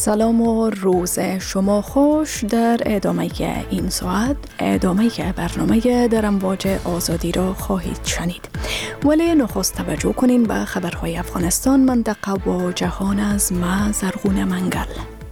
سلام و روز شما خوش. در ادامه این ساعت ادامه برنامه در امواج آزادی را خواهید شنید، ولی نخست توجه کنین به خبرهای افغانستان، منطقه و جهان از ما زرغون منگل.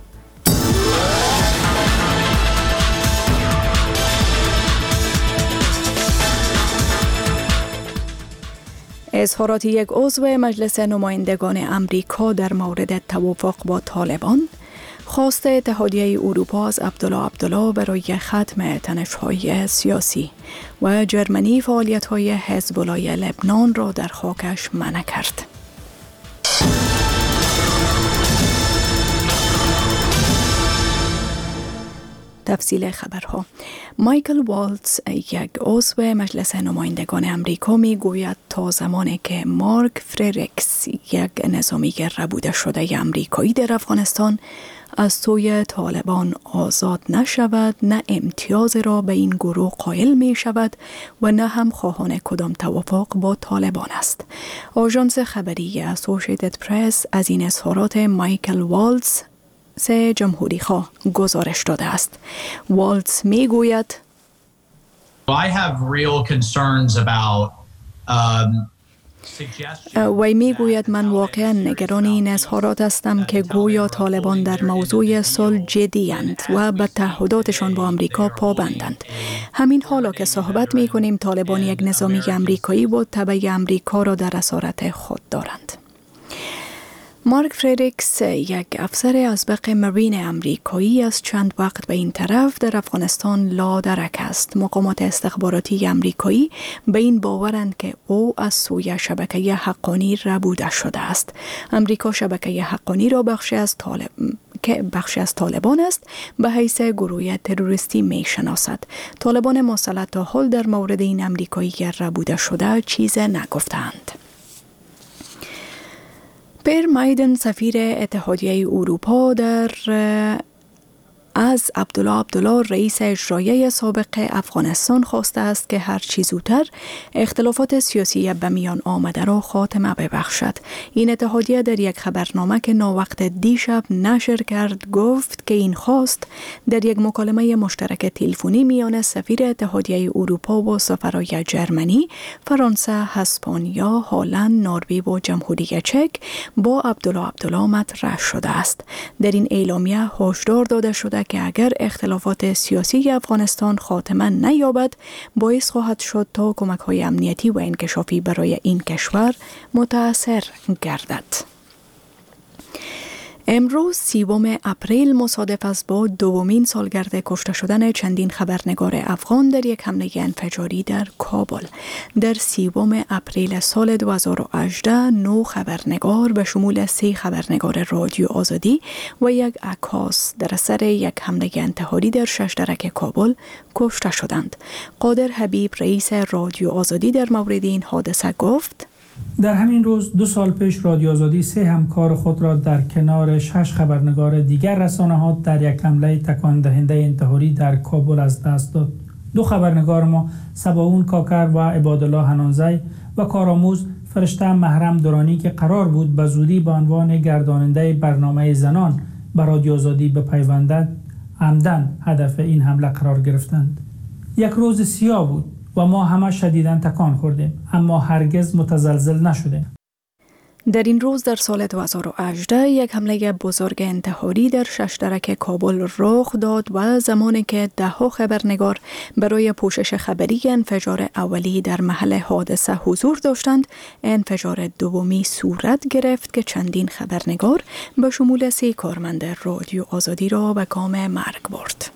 اظهارات یک عضو مجلس نمایندگان امریکا در مورد توافق با طالبان، خواست اتحادیه اروپا از عبدالله برای ختم تنش‌های سیاسی و جرمنی فعالیت‌های حزب الله لبنان را در خاکش منع کرد. تفصیل خبرها. مایکل والتز، یک عضو مجلس نمایندگان امریکا، می گوید تا زمانی که مارک فریرکس، یک نظامیگر ربوده شده امریکایی در افغانستان، از سوی طالبان آزاد نشود، نه امتیاز را به این گروه قائل می شود و نه هم خواهان کدام توافق با طالبان است. آژانس خبری اسوسییتد پرس از این اظهارات مایکل والتز، سه جمهوری خواه، گزارش داده است. والتز می گوید I have real concerns about وی می گوید من واقعا نگران این اظهارات هستم که گویا طالبان در موضوع صلح جدی اند و به تعهداتشان با امریکا پابندند. همین حالا که صحبت می کنیم طالبان یک نظامی امریکایی و تبع امریکا را در اسارت خود دارند. مارک فریرکس، یک افسر ازبق مرین امریکایی، از چند وقت به این طرف در افغانستان لادرک است. مقامات استخباراتی امریکایی به این باورند که او از سوی شبکه حقانی ربوده شده است. امریکا شبکه حقانی را بخشی از طالبان است به حیث گروه تروریستی می شناسد. طالبان مسلط تا حال در مورد این امریکایی ربوده شده چیز نگفتند. پر مایدن، سفیر اتحادیه اروپا، از عبدالله رئیس اجرایی سابق افغانستان خواسته است که هر چه زودتر اختلافات سیاسی به میان آمده را خاتمه ببخشد. این اتحادیه در یک خبرنامه که ناوقت دیشب نشر کرد گفت که این خواست در یک مکالمه مشترک تلفنی میان سفیر اتحادیه اروپا و سفرای جرمنی، فرانسه، اسپانیا، هلند، نروژ و جمهوری چک با عبدالله مطرح شده است. در این اعلامیه هشدار داده شده که اگر اختلافات سیاسی افغانستان خاتمه نیابد، باعث خواهد شد تا کمک‌های امنیتی و انکشافی برای این کشور متأثر گردد. امروز 30 اپریل مصادف است با دومین سالگرد کشته شدن چندین خبرنگار افغان در یک حمله انفجاری در کابل. در 30 اپریل سال 2018 9 خبرنگار به شمول 3 خبرنگار رادیو آزادی و یک عکاس در اثر یک حمله انتحاری در ششترک کابل کشته شدند. قادر حبیب، رئیس رادیو آزادی، در مورد این حادثه گفت: در همین روز 2 سال پیش رادیو آزادی 3 همکار خود را در کنار 6 خبرنگار دیگر رسانه‌ها در یک حمله تکان دهنده انتحاری در کابل از دست داد. 2 خبرنگار ما، سباون کاکر و عبادالله حنانزی، و کارآموز فرشته محرم دورانی که قرار بود به زودی به عنوان گرداننده برنامه زنان به رادیو آزادی بپیوندند، عمدن هدف این حمله قرار گرفتند. یک روز سیاه بود و ما همه شدیداً تکان خوردیم، اما هرگز متزلزل نشدیم. در این روز در سال 2018 یک حمله بزرگ انتحاری در ششترک کابل رخ داد و زمانی که 10 خبرنگار برای پوشش خبری انفجار اولی در محل حادثه حضور داشتند، انفجار دومی صورت گرفت که چندین خبرنگار به شمول 3 کارمند رادیو آزادی را به کام مرگ برد.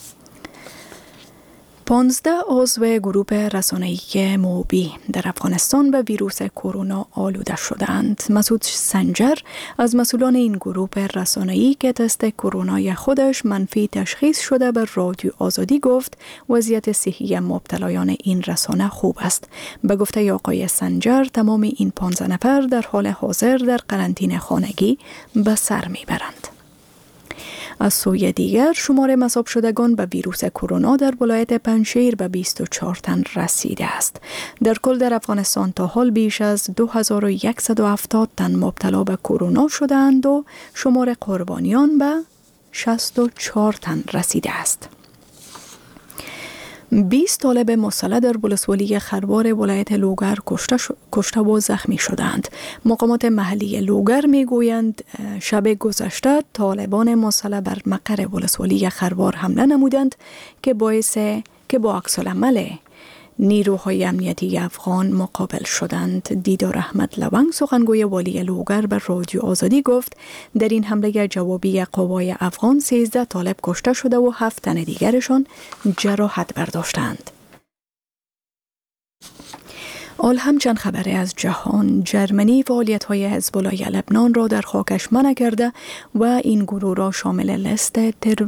15 عضو گروه رسانه‌ای موبی در افغانستان به ویروس کرونا آلوده شدند. مسعود سنجر از مسئولان این گروه رسانه‌ای که تست کرونای خودش منفی تشخیص شده به رادیو آزادی گفت وضعیت صحی مبتلایان این رسانه خوب است. به گفته آقای سنجر تمام این 15 نفر در حال حاضر در قرنطینه خانگی به سر میبرند. از سوی دیگر شمار مصاب شدگان به ویروس کرونا در ولایت پنجشیر به 24 تن رسیده است. در کل در افغانستان تا حال بیش از 2170 تن مبتلا به کرونا شدند و شمار قربانیان به 64 تن رسیده است. 20 طالب مسلح در ولسوالی خروار ولایت لوگر کشته و زخمی شدند. مقامات محلی لوگر میگویند شب گذشته طالبان مسلح بر مقر ولسوالی خروار حمله نمودند که با عکس العمل نیروهای امنیتی افغان مقابل شدند. دیدار احمد لونگ سخنگوی والی لوگر به رادیو آزادی گفت در این حمله جوابی قوای افغان 13 طالب کشته شده و 7 تن دیگرشان جراحت برداشتند. آل همچند خبری از جهان، جرمنی فعالیت‌های حزب الله لبنان را در خاکش منع کرده و این گروه را شامل لیست